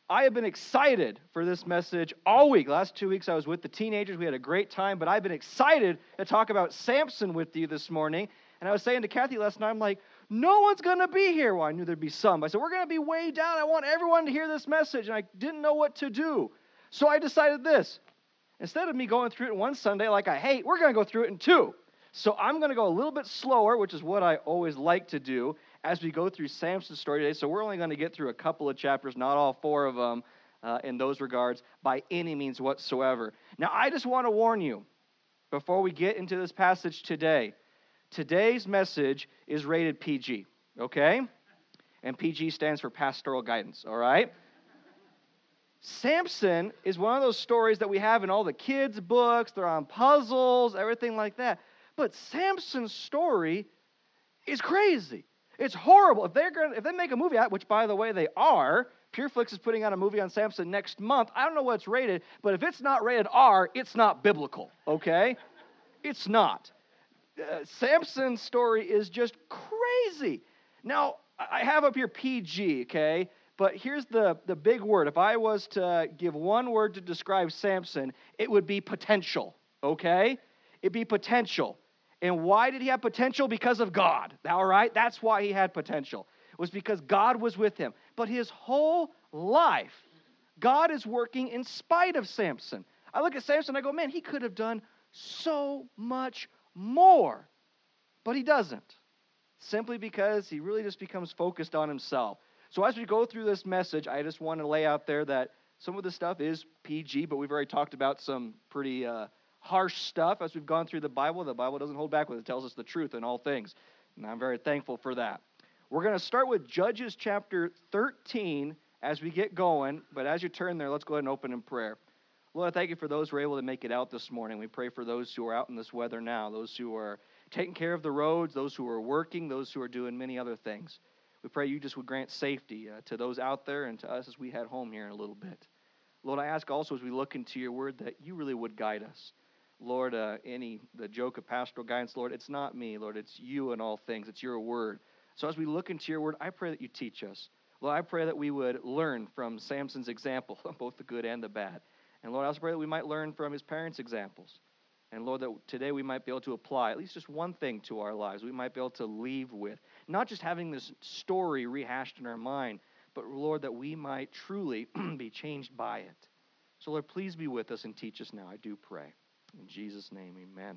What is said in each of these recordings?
I have been excited for this message all week. Last 2 weeks I was with the teenagers. We had a great time, but I've been excited to talk about Samson with you this morning. And I was saying to Kathy last night, I'm like, no one's going to be here. Well, I knew there'd be some. I said, we're going to be way down. I want everyone to hear this message. And I didn't know what to do. So I decided this. Instead of me going through it in one Sunday like I hate, we're going to go through it in two. So I'm going to go a little bit slower, which is what I always like to do as we go through Samson's story today. So we're only going to get through a couple of chapters, not all four of them in those regards, by any means whatsoever. Now, I just want to warn you, before we get into this passage today, today's message is rated PG, okay? And PG stands for pastoral guidance, all right? Samson is one of those stories that we have in all the kids' books. They're on puzzles, everything like that. But Samson's story is crazy. It's horrible. If they make a movie out, which by the way they are, PureFlix is putting out a movie on Samson next month. I don't know what it's rated, but if it's not rated R, it's not biblical, okay? It's not. Samson's story is just crazy. Now, I have up here PG, okay? But here's the big word. If I was to give one word to describe Samson, it would be potential, okay? It'd be potential. And why did he have potential? Because of God, all right? That's why he had potential. It was because God was with him. But his whole life, God is working in spite of Samson. I look at Samson and I go, man, he could have done so much more. But he doesn't. Simply because he really just becomes focused on himself. So as we go through this message, I just want to lay out there that some of the stuff is PG, but we've already talked about some pretty harsh stuff as we've gone through the Bible. The Bible doesn't hold back when it tells us the truth in all things. And I'm very thankful for that. We're going to start with Judges chapter 13 as we get going. But as you turn there, let's go ahead and open in prayer. Lord, I thank you for those who are able to make it out this morning. We pray for those who are out in this weather now, those who are taking care of the roads, those who are working, those who are doing many other things. We pray you just would grant safety to those out there and to us as we head home here in a little bit. Lord, I ask also as we look into your word that you really would guide us. Lord, the joke of pastoral guidance, Lord, it's not me, Lord, it's you in all things. It's your word. So as we look into your word, I pray that you teach us. Lord, I pray that we would learn from Samson's example, both the good and the bad. And Lord, I also pray that we might learn from his parents' examples. And Lord, that today we might be able to apply at least just one thing to our lives. We might be able to leave with, not just having this story rehashed in our mind, but Lord, that we might truly be changed by it. So Lord, please be with us and teach us now. I do pray. In Jesus' name, amen.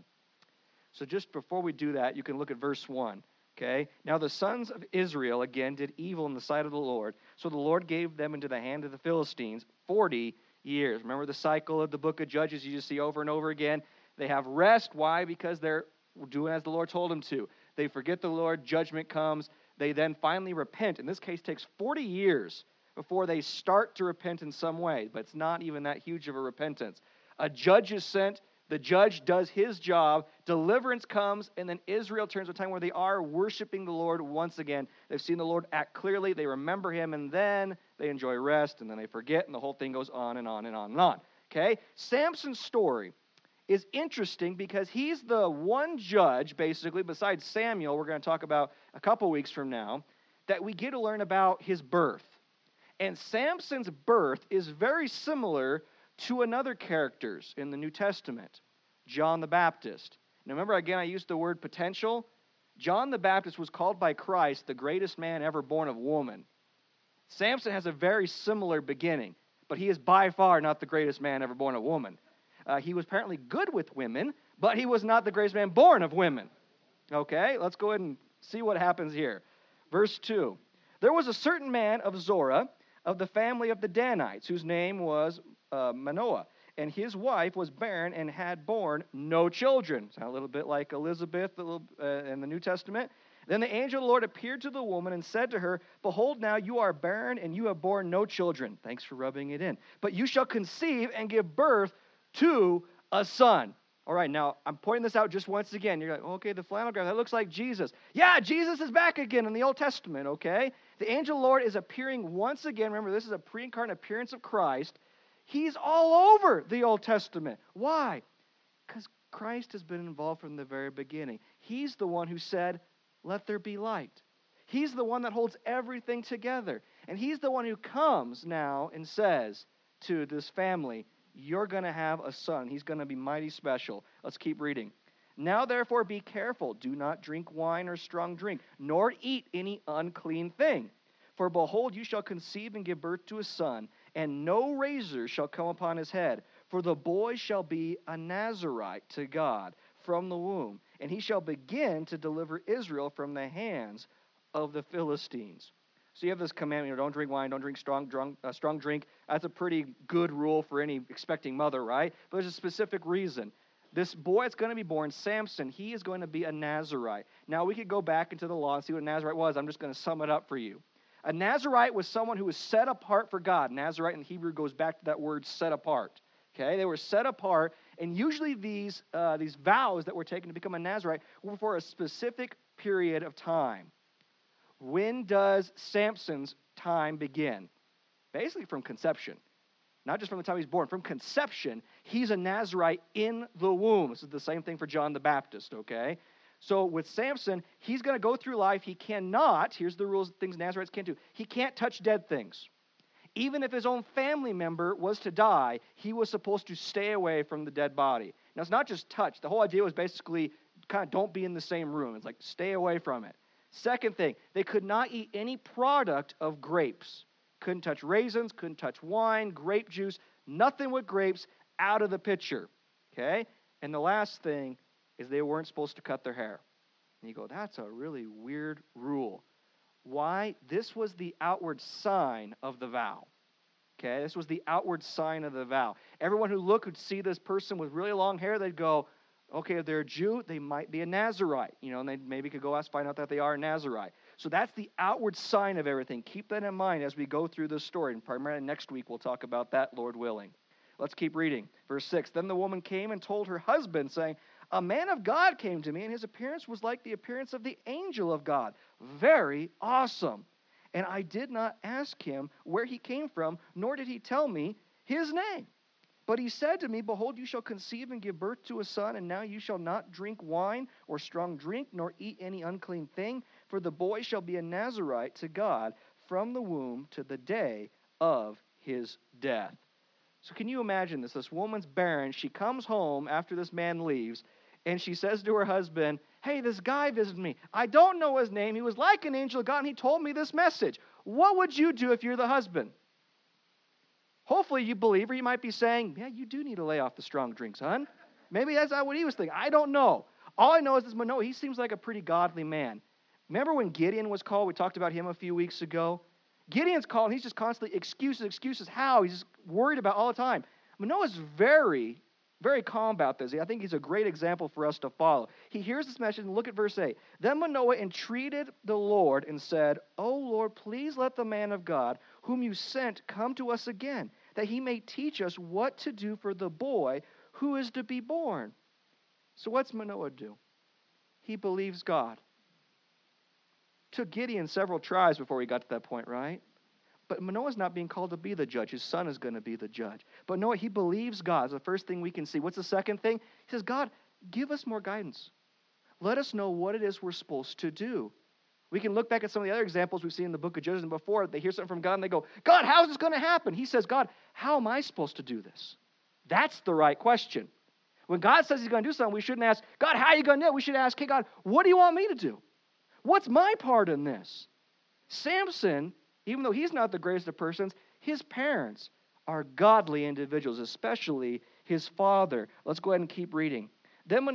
So just before we do that, you can look at verse 1. Okay? Now the sons of Israel, again, did evil in the sight of the Lord. So the Lord gave them into the hand of the Philistines 40 years. Remember the cycle of the book of Judges you just see over and over again? They have rest. Why? Because they're doing as the Lord told them to. They forget the Lord. Judgment comes. They then finally repent. In this case, it takes 40 years before they start to repent in some way. But it's not even that huge of a repentance. A judge is sent. The judge does his job, deliverance comes, and then Israel turns to a time where they are worshiping the Lord once again. They've seen the Lord act clearly, they remember him, and then they enjoy rest, and then they forget, and the whole thing goes on and on and on and on. Okay? Samson's story is interesting because he's the one judge, basically, besides Samuel, we're going to talk about a couple weeks from now, that we get to learn about his birth. And Samson's birth is very similar to another characters in the New Testament, John the Baptist. Now remember, again, I used the word potential. John the Baptist was called by Christ the greatest man ever born of woman. Samson has a very similar beginning, but he is by far not the greatest man ever born of woman. He was apparently good with women, but he was not the greatest man born of women. Okay, let's go ahead and see what happens here. Verse 2. There was a certain man of Zorah, of the family of the Danites, whose name was Manoah, and his wife was barren and had borne no children. Sound a little bit like Elizabeth in the New Testament. Then the angel of the Lord appeared to the woman and said to her, behold, now you are barren and you have borne no children. Thanks for rubbing it in. But you shall conceive and give birth to a son. All right, now I'm pointing this out just once again. You're like, okay, the flannel graph, that looks like Jesus. Yeah, Jesus is back again in the Old Testament, okay? The angel of the Lord is appearing once again. Remember, this is a pre-incarnate appearance of Christ. He's all over the Old Testament. Why? Because Christ has been involved from the very beginning. He's the one who said, let there be light. He's the one that holds everything together. And he's the one who comes now and says to this family, you're going to have a son. He's going to be mighty special. Let's keep reading. Now, therefore, be careful. Do not drink wine or strong drink, nor eat any unclean thing. For behold, you shall conceive and give birth to a son, and no razor shall come upon his head. For the boy shall be a Nazarite to God from the womb, and he shall begin to deliver Israel from the hands of the Philistines. So you have this commandment, don't drink wine, don't drink strong drink. That's a pretty good rule for any expecting mother, right? But there's a specific reason. This boy that's going to be born, Samson, he is going to be a Nazarite. Now, we could go back into the law and see what a Nazarite was. I'm just going to sum it up for you. A Nazarite was someone who was set apart for God. Nazarite in Hebrew goes back to that word set apart. Okay, they were set apart, and usually these vows that were taken to become a Nazarite were for a specific period of time. When does Samson's time begin? Basically from conception. Not just from the time he's born. From conception, he's a Nazarite in the womb. This is the same thing for John the Baptist, okay? So with Samson, he's going to go through life. He cannot, here's the rules, things Nazarites can't do. He can't touch dead things. Even if his own family member was to die, he was supposed to stay away from the dead body. Now, it's not just touch. The whole idea was basically kind of don't be in the same room. It's like stay away from it. Second thing, they could not eat any product of grapes. Couldn't touch raisins, couldn't touch wine, grape juice, nothing with grapes out of the pitcher. Okay? And the last thing is they weren't supposed to cut their hair. And you go, that's a really weird rule. Why? This was the outward sign of the vow. Okay? This was the outward sign of the vow. Everyone who looked would see this person with really long hair, they'd go, okay, if they're a Jew, they might be a Nazarite. And they maybe could go find out that they are a Nazarite. So that's the outward sign of everything. Keep that in mind as we go through this story. And primarily next week we'll talk about that, Lord willing. Let's keep reading. Verse 6, Then the woman came and told her husband, saying, A man of God came to me, and his appearance was like the appearance of the angel of God. Very awesome. And I did not ask him where he came from, nor did he tell me his name. But he said to me, Behold, you shall conceive and give birth to a son, and now you shall not drink wine or strong drink, nor eat any unclean thing, for the boy shall be a Nazarite to God from the womb to the day of his death. So can you imagine this? This woman's barren. She comes home after this man leaves, and she says to her husband, Hey, this guy visited me. I don't know his name. He was like an angel of God, and he told me this message. What would you do if you're the husband? Hopefully you believe, or you might be saying, yeah, you do need to lay off the strong drinks, hon. Maybe that's not what he was thinking. I don't know. All I know is this Manoah, he seems like a pretty godly man. Remember when Gideon was called? We talked about him a few weeks ago. Gideon's called, and he's just constantly excuses. How? He's just worried about all the time. Manoah's very, very calm about this. I think he's a great example for us to follow. He hears this message, and look at verse 8. Then Manoah entreated the Lord and said, O Lord, please let the man of God whom you sent come to us again, that he may teach us what to do for the boy who is to be born. So what's Manoah do? He believes God. Took Gideon several tries before he got to that point, right? But Manoah's not being called to be the judge. His son is going to be the judge. But Noah, he believes God. It's the first thing we can see. What's the second thing? He says, God, give us more guidance. Let us know what it is we're supposed to do. We can look back at some of the other examples we've seen in the book of Judges, and before they hear something from God and they go, God, how is this going to happen? He says, God, how am I supposed to do this? That's the right question. When God says he's going to do something, we shouldn't ask, God, how are you going to do it? We should ask, hey, God, what do you want me to do? What's my part in this? Samson, even though he's not the greatest of persons, his parents are godly individuals, especially his father. Let's go ahead and keep reading. Then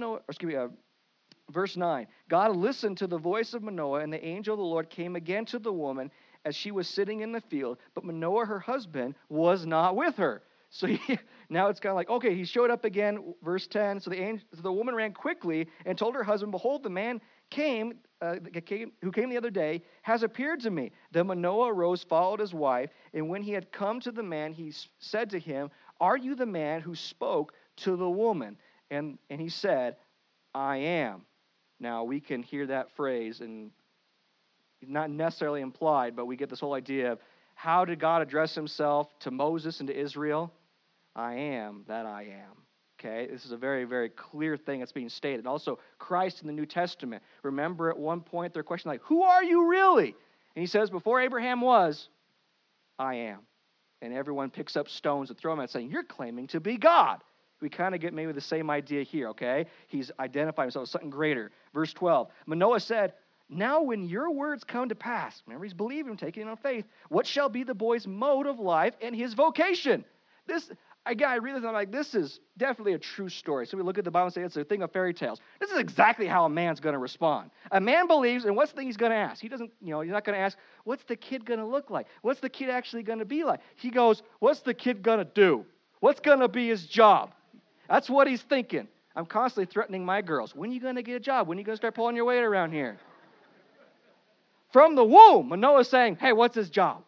verse 9, God listened to the voice of Manoah, and the angel of the Lord came again to the woman as she was sitting in the field, but Manoah, her husband, was not with her. So now it's kind of like, okay, he showed up again, verse 10. So the woman ran quickly and told her husband, Behold, the man who came the other day has appeared to me. Then Manoah arose, followed his wife, and when he had come to the man, he said to him, Are you the man who spoke to the woman? And he said, I am. Now, we can hear that phrase, and not necessarily implied, but we get this whole idea of how did God address himself to Moses and to Israel? I am that I am. Okay, this is a very, very clear thing that's being stated. And also, Christ in the New Testament. Remember at one point, their question like, who are you really? And he says, before Abraham was, I am. And everyone picks up stones and throw them at saying, you're claiming to be God. We kind of get maybe the same idea here, okay? He's identifying himself as something greater. Verse 12, Manoah said, now when your words come to pass, remember he's believing, taking it on faith, what shall be the boy's mode of life and his vocation? I read this and I'm like, this is definitely a true story. So we look at the Bible and say it's a thing of fairy tales. This is exactly how a man's going to respond. A man believes, and what's the thing he's going to ask? He doesn't, he's not going to ask, what's the kid going to look like? What's the kid actually going to be like? He goes, what's the kid going to do? What's going to be his job? That's what he's thinking. I'm constantly threatening my girls. When are you going to get a job? When are you going to start pulling your weight around here? From the womb, Manoah's saying, hey, what's his job?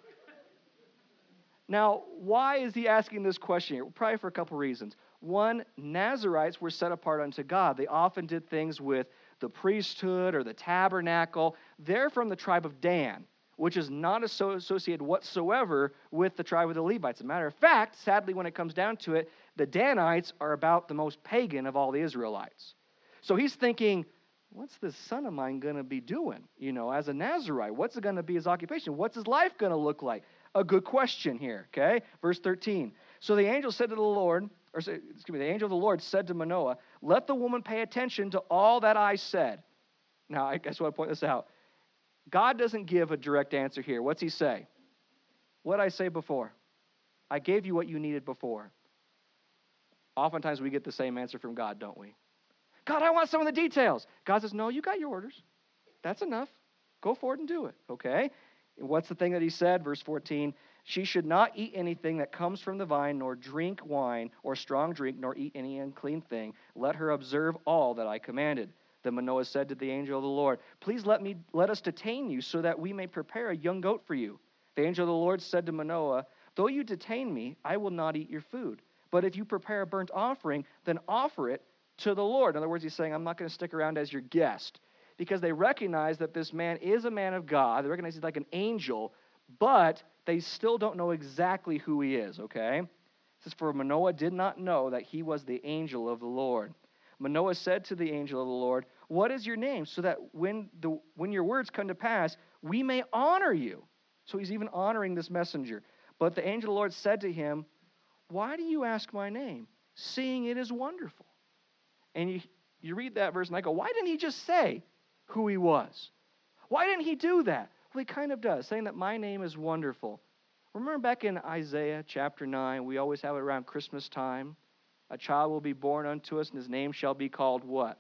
Now, why is he asking this question here? Well, probably for a couple reasons. One, Nazarites were set apart unto God. They often did things with the priesthood or the tabernacle. They're from the tribe of Dan, which is not associated whatsoever with the tribe of the Levites. As a matter of fact, sadly, when it comes down to it, the Danites are about the most pagan of all the Israelites. So he's thinking, what's this son of mine going to be doing, as a Nazarite? What's it going to be his occupation? What's his life going to look like? A good question here, okay? Verse 13. So the angel said to the Lord, the angel of the Lord said to Manoah, let the woman pay attention to all that I said. Now, I just want to point this out. God doesn't give a direct answer here. What's he say? What did I say before? I gave you what you needed before. Oftentimes we get the same answer from God, don't we? God, I want some of the details. God says, no, you got your orders. That's enough. Go forward and do it, okay? And what's the thing that he said? Verse 14, she should not eat anything that comes from the vine, nor drink wine or strong drink, nor eat any unclean thing. Let her observe all that I commanded. Then Manoah said to the angel of the Lord, please let us detain you so that we may prepare a young goat for you. The angel of the Lord said to Manoah, though you detain me, I will not eat your food. But if you prepare a burnt offering, then offer it to the Lord. In other words, he's saying, I'm not going to stick around as your guest. Because they recognize that this man is a man of God. They recognize he's like an angel, but they still don't know exactly who he is, okay? It says, for Manoah did not know that he was the angel of the Lord. Manoah said to the angel of the Lord, what is your name? So that when your words come to pass, we may honor you. So he's even honoring this messenger. But the angel of the Lord said to him, why do you ask my name, seeing it is wonderful? And you read that verse and I go, why didn't he just say who he was? Why didn't he do that? Well, he kind of does, saying that my name is wonderful. Remember back in Isaiah chapter 9, we always have it around Christmas time. A child will be born unto us, and his name shall be called what?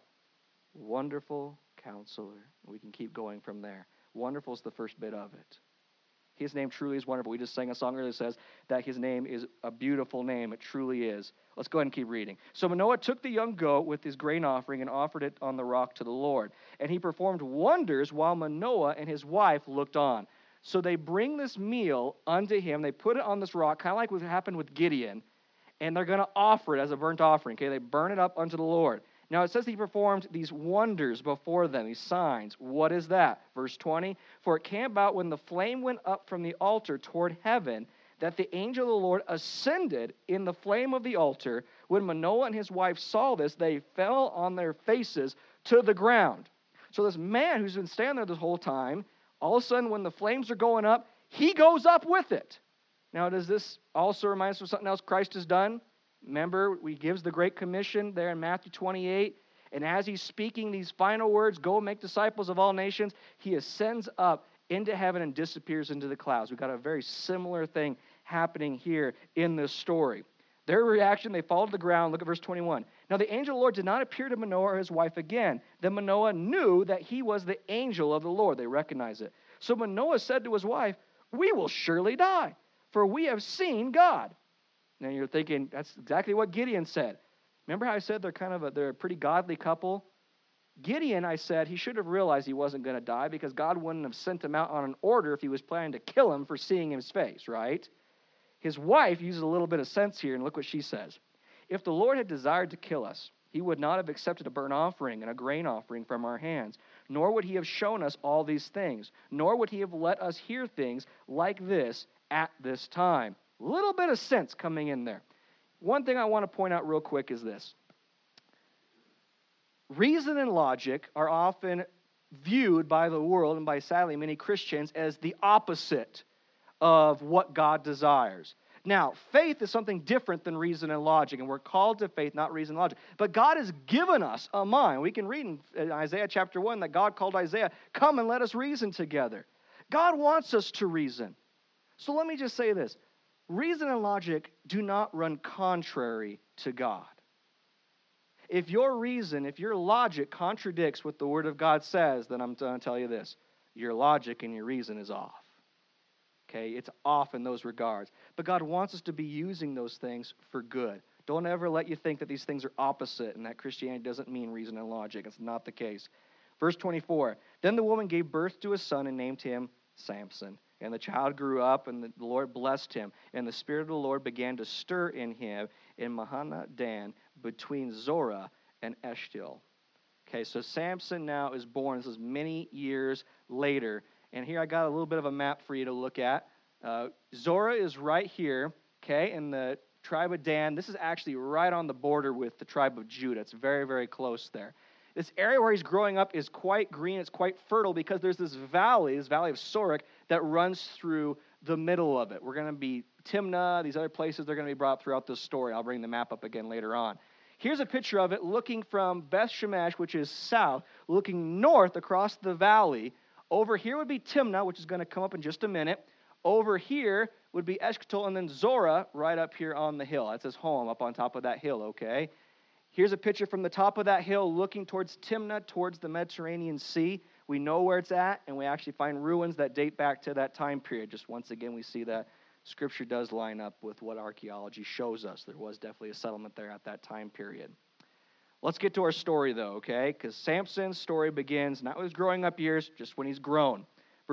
Wonderful Counselor. We can keep going from there. Wonderful is the first bit of it. His name truly is wonderful. We just sang a song earlier that says that his name is a beautiful name. It truly is. Let's go ahead and keep reading. So Manoah took the young goat with his grain offering and offered it on the rock to the Lord. And he performed wonders while Manoah and his wife looked on. So they bring this meal unto him. They put it on this rock, kind of like what happened with Gideon. And they're going to offer it as a burnt offering. Okay, they burn it up unto the Lord. Now it says he performed these wonders before them, these signs. What is that? Verse 20, for it came about when the flame went up from the altar toward heaven, that the angel of the Lord ascended in the flame of the altar. When Manoah and his wife saw this, they fell on their faces to the ground. So this man who's been standing there this whole time, all of a sudden when the flames are going up, he goes up with it. Now does this also remind us of something else Christ has done? Remember, he gives the Great Commission there in Matthew 28. And as he's speaking these final words, go make disciples of all nations, he ascends up into heaven and disappears into the clouds. We've got a very similar thing happening here in this story. Their reaction, they fall to the ground. Look at verse 21. Now the angel of the Lord did not appear to Manoah or his wife again. Then Manoah knew that he was the angel of the Lord. They recognize it. So Manoah said to his wife, we will surely die, for we have seen God. Now you're thinking, that's exactly what Gideon said. Remember how I said they're a pretty godly couple? Gideon, I said, he should have realized he wasn't going to die because God wouldn't have sent him out on an order if he was planning to kill him for seeing his face, right? His wife uses a little bit of sense here, and look what she says. If the Lord had desired to kill us, he would not have accepted a burnt offering and a grain offering from our hands, nor would he have shown us all these things, nor would he have let us hear things like this at this time. A little bit of sense coming in there. One thing I want to point out real quick is this. Reason and logic are often viewed by the world and by, sadly, many Christians as the opposite of what God desires. Now, faith is something different than reason and logic, and we're called to faith, not reason and logic. But God has given us a mind. We can read in Isaiah chapter 1 that God called Isaiah, "Come and let us reason together." God wants us to reason. So let me just say this. Reason and logic do not run contrary to God. If your reason, if your logic contradicts what the Word of God says, then I'm going to tell you this. Your logic and your reason is off. Okay, it's off in those regards. But God wants us to be using those things for good. Don't ever let you think that these things are opposite and that Christianity doesn't mean reason and logic. It's not the case. Verse 24, then the woman gave birth to a son and named him Samson. And the child grew up, and the Lord blessed him. And the Spirit of the Lord began to stir in him in Mahaneh-dan between Zorah and Eshtaol. Okay, so Samson now is born. This is many years later. And here I got a little bit of a map for you to look at. Zorah is right here, okay, in the tribe of Dan. This is actually right on the border with the tribe of Judah. It's very, very close there. This area where he's growing up is quite green. It's quite fertile because there's this valley of Sorek, that runs through the middle of it. We're going to be Timnah, these other places, they're going to be brought up throughout this story. I'll bring the map up again later on. Here's a picture of it looking from Beth Shemesh, which is south, looking north across the valley. Over here would be Timnah, which is going to come up in just a minute. Over here would be Eshtaol, and then Zorah right up here on the hill. That's his home up on top of that hill, okay? Here's a picture from the top of that hill looking towards Timnah, towards the Mediterranean Sea. We know where it's at, and we actually find ruins that date back to that time period. Just once again, we see that Scripture does line up with what archaeology shows us. There was definitely a settlement there at that time period. Let's get to our story, though, okay? Because Samson's story begins not with his growing up years, just when he's grown.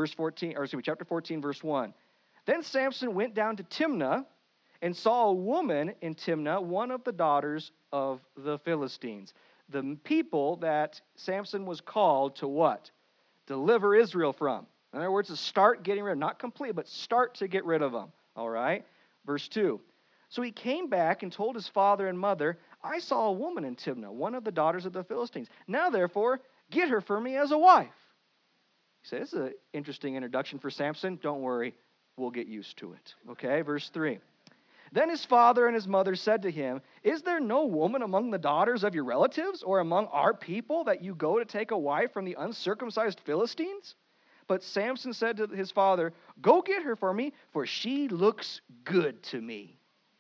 Chapter 14, verse 1. Then Samson went down to Timnah and saw a woman in Timnah, one of the daughters of the Philistines. The people that Samson was called to what? Deliver Israel from. In other words, to start getting rid of, not complete, but start to get rid of them. All right? Verse 2. So he came back and told his father and mother, I saw a woman in Timnah, one of the daughters of the Philistines. Now, therefore, get her for me as a wife. You say, this is an interesting introduction for Samson. Don't worry, we'll get used to it. Okay, verse 3. Then his father and his mother said to him, Is there no woman among the daughters of your relatives or among our people that you go to take a wife from the uncircumcised Philistines? But Samson said to his father, Go get her for me, for she looks good to me.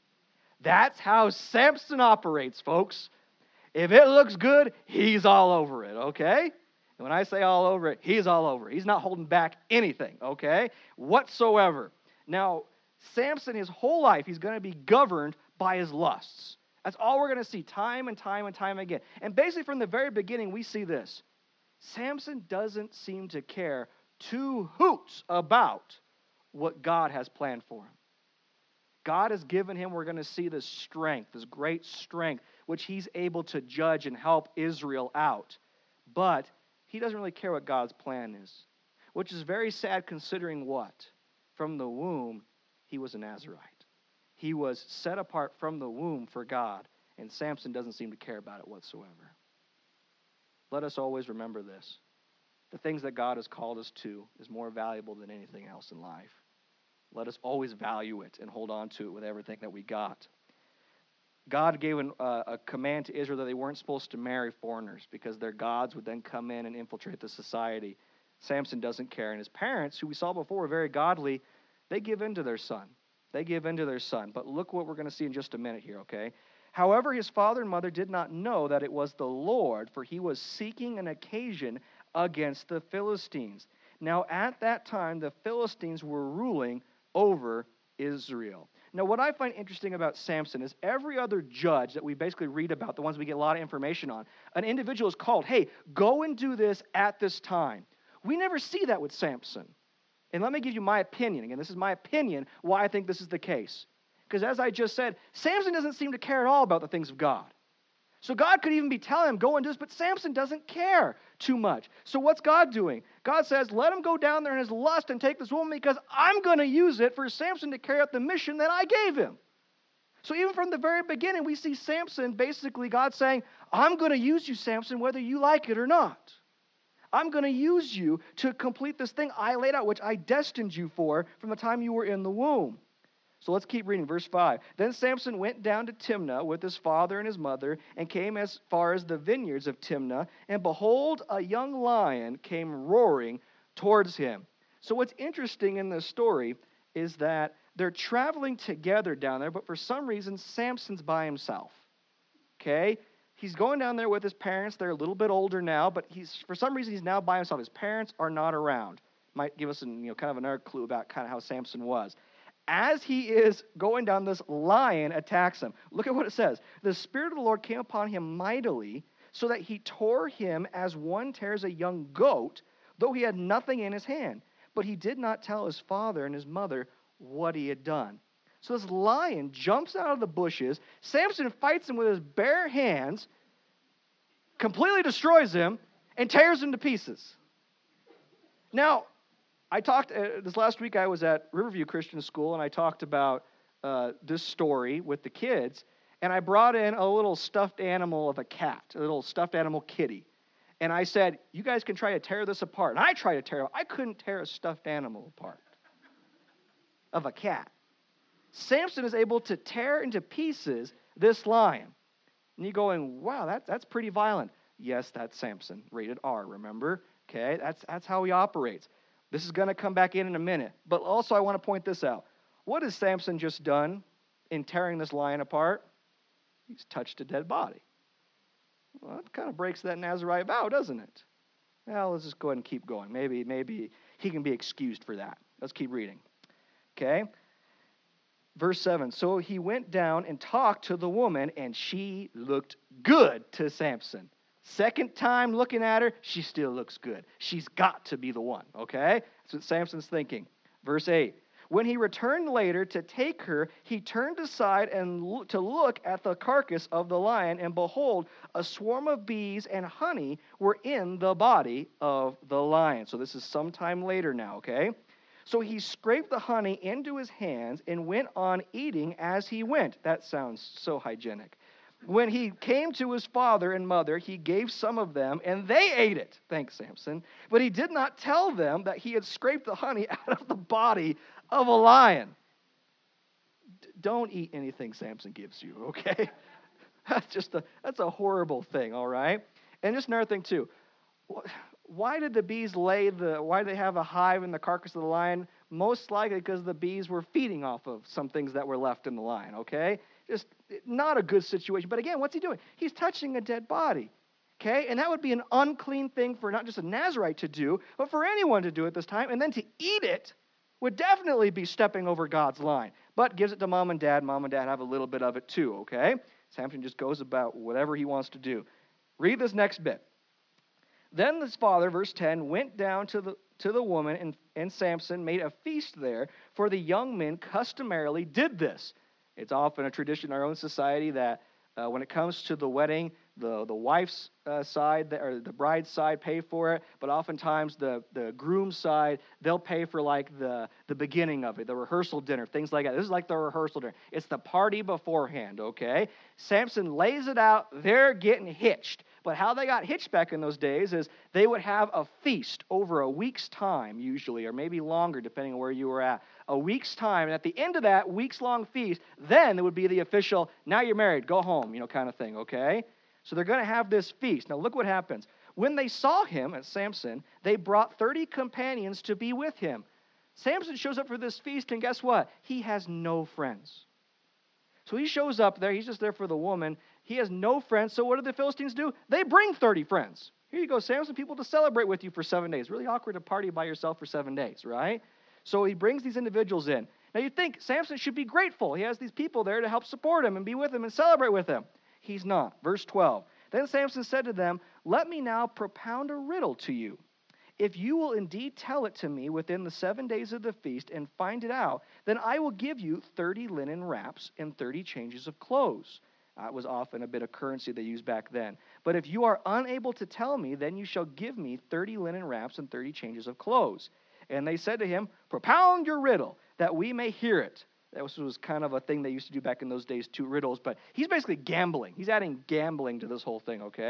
That's how Samson operates, folks. If it looks good, he's all over it, okay? And when I say all over it, he's all over it. He's not holding back anything, okay? Whatsoever. Now, Samson, his whole life, he's going to be governed by his lusts. That's all we're going to see time and time and time again. And basically from the very beginning, we see this. Samson doesn't seem to care two hoots about what God has planned for him. God has given him, we're going to see this strength, this great strength, which he's able to judge and help Israel out. But he doesn't really care what God's plan is, which is very sad considering what? From the womb, he was a Nazirite. He was set apart from the womb for God, and Samson doesn't seem to care about it whatsoever. Let us always remember this. The things that God has called us to is more valuable than anything else in life. Let us always value it and hold on to it with everything that we got. God gave a command to Israel that they weren't supposed to marry foreigners because their gods would then come in and infiltrate the society. Samson doesn't care. And his parents, who we saw before were very godly, they give in to their son. They give in to their son. But look what we're going to see in just a minute here, okay? However, his father and mother did not know that it was the Lord, for he was seeking an occasion against the Philistines. Now, at that time, the Philistines were ruling over Israel. Now, what I find interesting about Samson is every other judge that we basically read about, the ones we get a lot of information on, an individual is called, hey, go and do this at this time. We never see that with Samson. And let me give you my opinion. Again, this is my opinion why I think this is the case. Because as I just said, Samson doesn't seem to care at all about the things of God. So God could even be telling him, go and do this, but Samson doesn't care too much. So what's God doing? God says, let him go down there in his lust and take this woman because I'm going to use it for Samson to carry out the mission that I gave him. So even from the very beginning, we see Samson, basically God saying, I'm going to use you, Samson, whether you like it or not. I'm going to use you to complete this thing I laid out, which I destined you for from the time you were in the womb. So let's keep reading. Verse 5. Then Samson went down to Timnah with his father and his mother, and came as far as the vineyards of Timnah. And behold, a young lion came roaring towards him. So what's interesting in this story is that they're traveling together down there, but for some reason, Samson's by himself. Okay? He's going down there with his parents. They're a little bit older now, but for some reason he's now by himself. His parents are not around. Might give us kind of another clue about kind of how Samson was. As he is going down, this lion attacks him. Look at what it says. The Spirit of the Lord came upon him mightily, so that he tore him as one tears a young goat, though he had nothing in his hand. But he did not tell his father and his mother what he had done. So this lion jumps out of the bushes. Samson fights him with his bare hands, completely destroys him, and tears him to pieces. Now, I talked, this last week I was at Riverview Christian School, and I talked about this story with the kids, and I brought in a little stuffed animal of a cat, a little stuffed animal kitty. And I said, you guys can try to tear this apart. And I tried to tear it. I couldn't tear a stuffed animal apart of a cat. Samson is able to tear into pieces this lion. And you're going, wow, that's pretty violent. Yes, that's Samson, rated R, remember? Okay, that's how he operates. This is going to come back in a minute. But also I want to point this out. What has Samson just done in tearing this lion apart? He's touched a dead body. Well, that kind of breaks that Nazirite vow, doesn't it? Well, let's just go ahead and keep going. Maybe he can be excused for that. Let's keep reading. Okay? Verse 7, so he went down and talked to the woman, and she looked good to Samson. Second time looking at her, she still looks good. She's got to be the one, okay? That's what Samson's thinking. Verse 8, when he returned later to take her, he turned aside and to look at the carcass of the lion, and behold, a swarm of bees and honey were in the body of the lion. So this is sometime later now, okay? So he scraped the honey into his hands and went on eating as he went. That sounds so hygienic. When he came to his father and mother, he gave some of them, and they ate it. Thanks, Samson. But he did not tell them that he had scraped the honey out of the body of a lion. Don't eat anything Samson gives you, okay? That's a horrible thing, all right? And just another thing, too. Why did the bees why did they have a hive in the carcass of the lion? Most likely because the bees were feeding off of some things that were left in the lion, okay? Just not a good situation. But again, what's he doing? He's touching a dead body, okay? And that would be an unclean thing for not just a Nazirite to do, but for anyone to do at this time. And then to eat it would definitely be stepping over God's line. But gives it to mom and dad. Mom and dad have a little bit of it too, okay? Samson just goes about whatever he wants to do. Read this next bit. Then his father, verse 10, went down to the woman, and Samson made a feast there, for the young men customarily did this. It's often a tradition in our own society that when it comes to the wedding, the wife's side or the bride's side pay for it, but oftentimes the groom's side, they'll pay for like the beginning of it, the rehearsal dinner, things like that. This is like the rehearsal dinner. It's the party beforehand, okay? Samson lays it out. They're getting hitched. But how they got hitched back in those days is they would have a feast over a week's time usually, or maybe longer depending on where you were at. A week's time, and at the end of that week's-long feast, then it would be the official, now you're married, go home, kind of thing, okay? So they're going to have this feast. Now look what happens. When they saw him, as Samson, they brought 30 companions to be with him. Samson shows up for this feast, and guess what? He has no friends. So he shows up there. He's just there for the woman. He has no friends. So what do the Philistines do? They bring 30 friends. Here you go, Samson, people to celebrate with you for 7 days. Really awkward to party by yourself for 7 days, right? So he brings these individuals in. Now you'd think Samson should be grateful. He has these people there to help support him and be with him and celebrate with him. He's not. Verse 12. Then Samson said to them, let me now propound a riddle to you. If you will indeed tell it to me within the 7 days of the feast and find it out, then I will give you 30 linen wraps and 30 changes of clothes. It was often a bit of currency they used back then. But if you are unable to tell me, then you shall give me 30 linen wraps and 30 changes of clothes. And they said to him, propound your riddle, that we may hear it. That was kind of a thing they used to do back in those days, 2 riddles. But he's basically gambling. He's adding gambling to this whole thing, okay?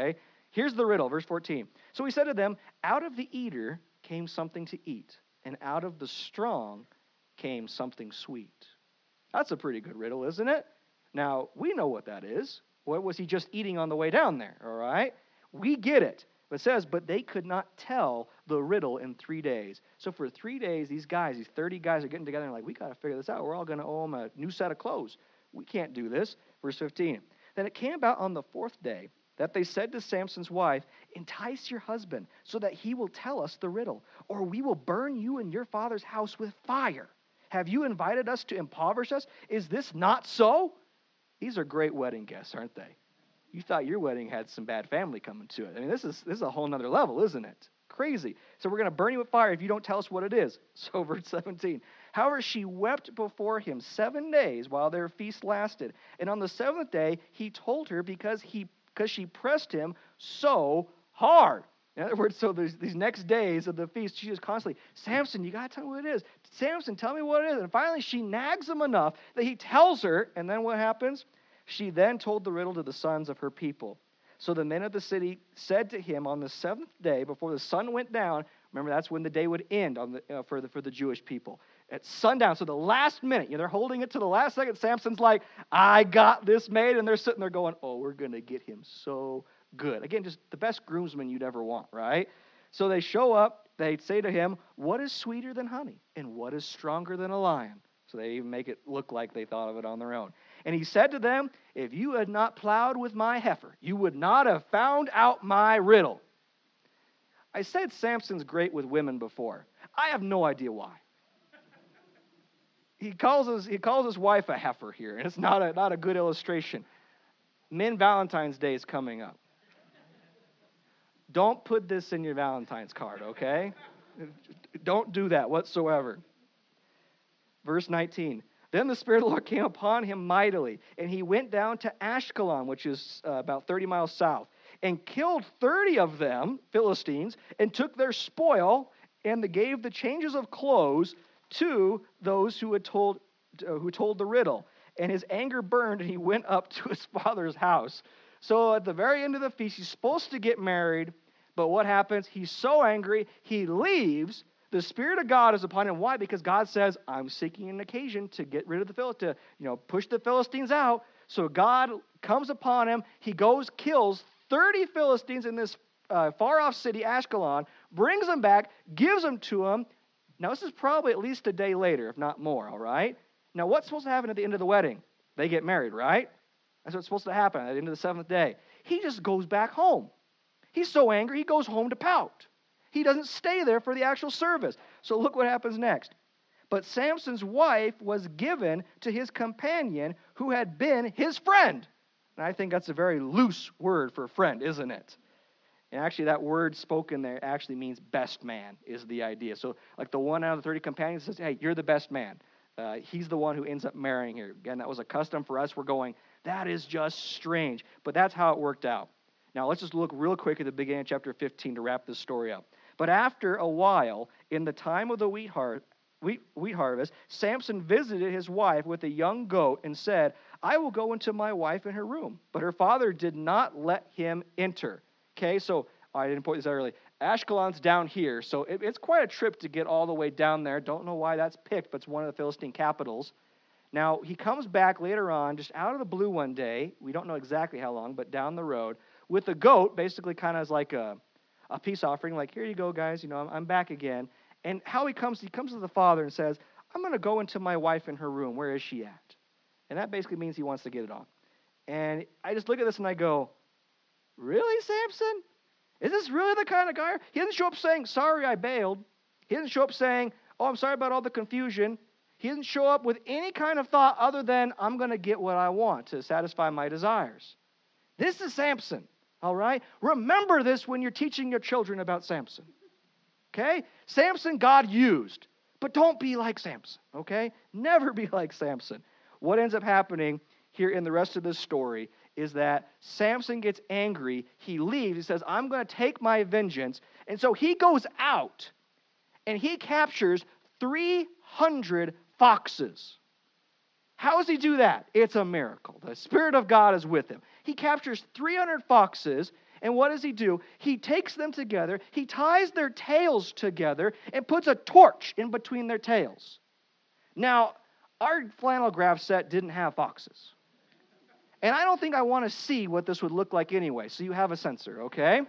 Here's the riddle, verse 14. So he said to them, out of the eater came something to eat, and out of the strong came something sweet. That's a pretty good riddle, isn't it? Now, we know what that is. What was he just eating on the way down there, all right? We get it. But it says, but they could not tell the riddle in 3 days. So for 3 days, these 30 guys are getting together and like, we got to figure this out. We're all going to owe them a new set of clothes. We can't do this. Verse 15. Then it came about on the 4th day that they said to Samson's wife, entice your husband so that he will tell us the riddle, or we will burn you and your father's house with fire. Have you invited us to impoverish us? Is this not so? These are great wedding guests, aren't they? You thought your wedding had some bad family coming to it. I mean, this is a whole nother level, isn't it? Crazy. So we're going to burn you with fire if you don't tell us what it is. So verse 17. However, she wept before him 7 days while their feast lasted. And on the 7th day, he told her because she pressed him so hard. In other words, so these next days of the feast, she is constantly, Samson, you got to tell me what it is. Samson, tell me what it is. And finally, she nags him enough that he tells her. And then what happens? She then told the riddle to the sons of her people. So the men of the city said to him on the 7th day, before the sun went down, remember that's when the day would end for the Jewish people, at sundown. So the last minute, they're holding it to the last second. Samson's like, I got this made. And they're sitting there going, oh, we're going to get him so good. Again, just the best groomsmen you'd ever want, right? So they show up. They say to him, what is sweeter than honey? And what is stronger than a lion? So they even make it look like they thought of it on their own. And he said to them, if you had not plowed with my heifer, you would not have found out my riddle. I said Samson's great with women before. I have no idea why. He calls his wife a heifer here, and it's not a good illustration. Men Valentine's Day is coming up. Don't put this in your Valentine's card, okay? Don't do that whatsoever. Verse 19. Then the Spirit of the Lord came upon him mightily, and he went down to Ashkelon, which is about 30 miles south, and killed 30 of them, Philistines, and took their spoil, and gave the changes of clothes to those who told the riddle. And his anger burned, and he went up to his father's house. So at the very end of the feast, he's supposed to get married, but what happens? He's so angry, he leaves. The Spirit of God is upon him. Why? Because God says, I'm seeking an occasion to get rid of the Philistines, push the Philistines out. So God comes upon him. He goes, kills 30 Philistines in this far-off city, Ashkelon, brings them back, gives them to him. Now, this is probably at least a day later, if not more, all right? Now, what's supposed to happen at the end of the wedding? They get married, right? That's what's supposed to happen at the end of the 7th day. He just goes back home. He's so angry, he goes home to pout. He doesn't stay there for the actual service. So look what happens next. But Samson's wife was given to his companion who had been his friend. And I think that's a very loose word for friend, isn't it? And actually that word spoken there actually means best man is the idea. So like the one out of the 30 companions says, hey, you're the best man. He's the one who ends up marrying her. Again, that was a custom for us. We're going, that is just strange. But that's how it worked out. Now let's just look real quick at the beginning of chapter 15 to wrap this story up. But after a while, in the time of the wheat harvest, Samson visited his wife with a young goat and said, I will go into my wife in her room. But her father did not let him enter. Okay, so I didn't point this out earlier. Ashkelon's down here, so it's quite a trip to get all the way down there. Don't know why that's picked, but it's one of the Philistine capitals. Now, he comes back later on, just out of the blue one day. We don't know exactly how long, but down the road, with a goat, basically kind of as like a peace offering, like, here you go, guys, I'm back again. And how he comes to the father and says, I'm going to go into my wife in her room. Where is she at? And that basically means he wants to get it on. And I just look at this and I go, really, Samson? Is this really the kind of guy? He doesn't show up saying, sorry, I bailed. He doesn't show up saying, oh, I'm sorry about all the confusion. He doesn't show up with any kind of thought other than, I'm going to get what I want to satisfy my desires. This is Samson. All right? Remember this when you're teaching your children about Samson. Okay? Samson God used. But don't be like Samson. Okay? Never be like Samson. What ends up happening here in the rest of this story is that Samson gets angry. He leaves. He says, I'm going to take my vengeance. And so he goes out and he captures 300 foxes. How does he do that? It's a miracle. The Spirit of God is with him. He captures 300 foxes, And what does he do? He takes them together, he ties their tails together, and puts a torch in between their tails. Now, our flannel graph set didn't have foxes. And I don't think I want to see what this would look like anyway, so you have a sensor, okay?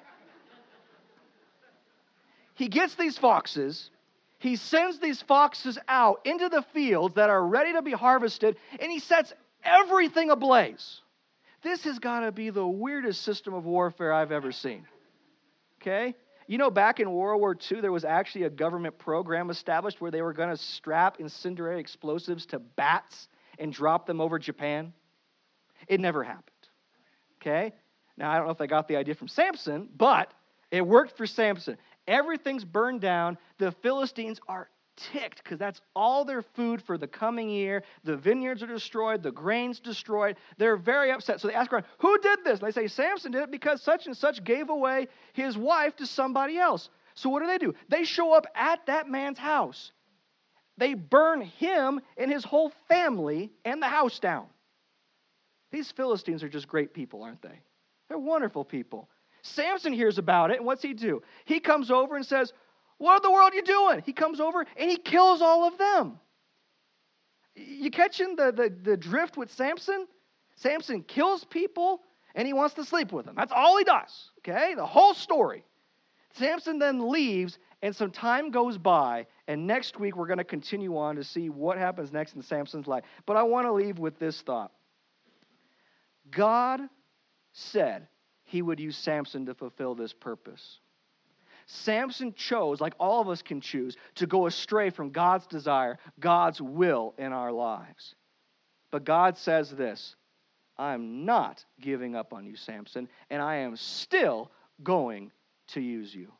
He gets these foxes, he sends these foxes out into the fields that are ready to be harvested, and he sets everything ablaze. This has got to be the weirdest system of warfare I've ever seen. Okay? You know, back in World War II, there was actually a government program established where they were going to strap incendiary explosives to bats and drop them over Japan. It never happened. Okay? Now, I don't know if they got the idea from Samson, but it worked for Samson. Everything's burned down. The Philistines are ticked because that's all their food for the coming year. The vineyards are destroyed. The grain's destroyed. They're very upset. So they ask around, who did this? And they say, Samson did it because such and such gave away his wife to somebody else. So what do? They show up at that man's house. They burn him and his whole family and the house down. These Philistines are just great people, aren't they? They're wonderful people. Samson hears about it, and what's he do? He comes over and says, what in the world are you doing? He comes over and he kills all of them. You catching the drift with Samson? Samson kills people and he wants to sleep with them. That's all he does, okay? The whole story. Samson then leaves and some time goes by, and next week we're going to continue on to see what happens next in Samson's life. But I want to leave with this thought. God said he would use Samson to fulfill this purpose. Samson chose, like all of us can choose, to go astray from God's desire, God's will in our lives. But God says this, I'm not giving up on you, Samson, and I am still going to use you.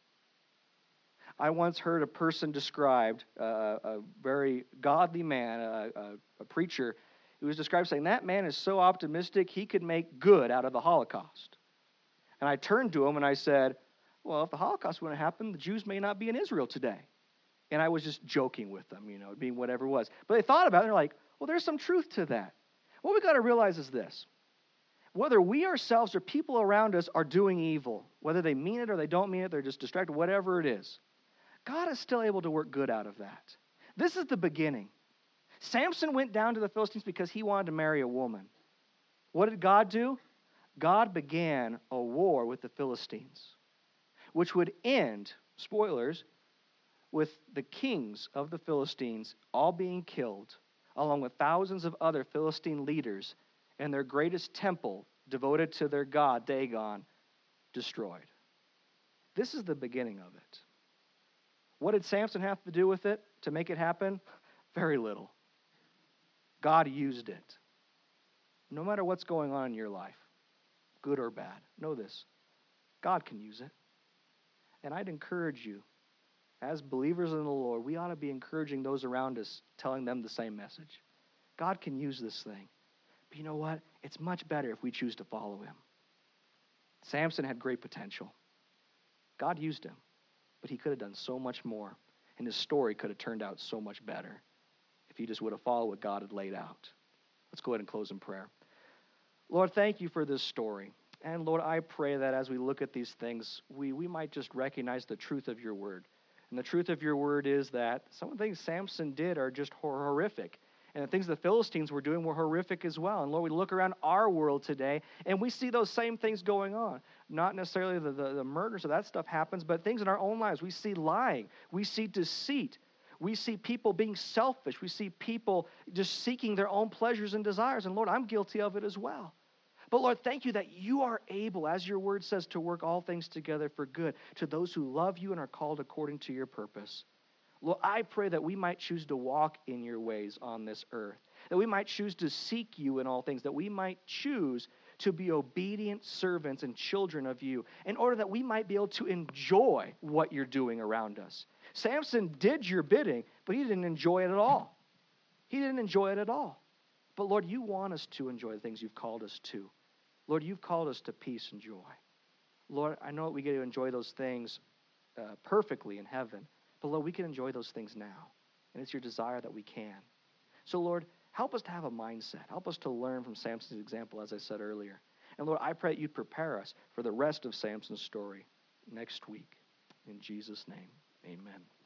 I once heard a person described, a very godly man, a preacher, who was described saying, that man is so optimistic he could make good out of the Holocaust. And I turned to him and I said, well, if the Holocaust wouldn't happen, the Jews may not be in Israel today. And I was just joking with them, being whatever it was. But they thought about it and they're like, well, there's some truth to that. What we've got to realize is this. Whether we ourselves or people around us are doing evil, whether they mean it or they don't mean it, they're just distracted, whatever it is, God is still able to work good out of that. This is the beginning. Samson went down to the Philistines because he wanted to marry a woman. What did God do? God began a war with the Philistines, which would end, spoilers, with the kings of the Philistines all being killed, along with thousands of other Philistine leaders, and their greatest temple devoted to their god, Dagon, destroyed. This is the beginning of it. What did Samson have to do with it to make it happen? Very little. God used it. No matter what's going on in your life, good or bad, know this. God can use it. And I'd encourage you, as believers in the Lord, we ought to be encouraging those around us, telling them the same message. God can use this thing. But you know what? It's much better if we choose to follow him. Samson had great potential. God used him, but he could have done so much more, and his story could have turned out so much better if he just would have followed what God had laid out. Let's go ahead and close in prayer. Lord, thank you for this story. And Lord, I pray that as we look at these things, we might just recognize the truth of your word. And the truth of your word is that some of the things Samson did are just horrific. And the things the Philistines were doing were horrific as well. And Lord, we look around our world today, and we see those same things going on. Not necessarily the murders, so that stuff happens, but things in our own lives. We see lying. We see deceit. We see people being selfish. We see people just seeking their own pleasures and desires. And Lord, I'm guilty of it as well. But Lord, thank you that you are able, as your word says, to work all things together for good to those who love you and are called according to your purpose. Lord, I pray that we might choose to walk in your ways on this earth, that we might choose to seek you in all things, that we might choose to be obedient servants and children of you in order that we might be able to enjoy what you're doing around us. Samson did your bidding, but he didn't enjoy it at all. He didn't enjoy it at all. But Lord, you want us to enjoy the things you've called us to. Lord, you've called us to peace and joy. Lord, I know that we get to enjoy those things perfectly in heaven, but Lord, we can enjoy those things now. And it's your desire that we can. So Lord, help us to have a mindset. Help us to learn from Samson's example, as I said earlier. And Lord, I pray that you'd prepare us for the rest of Samson's story next week. In Jesus' name, amen.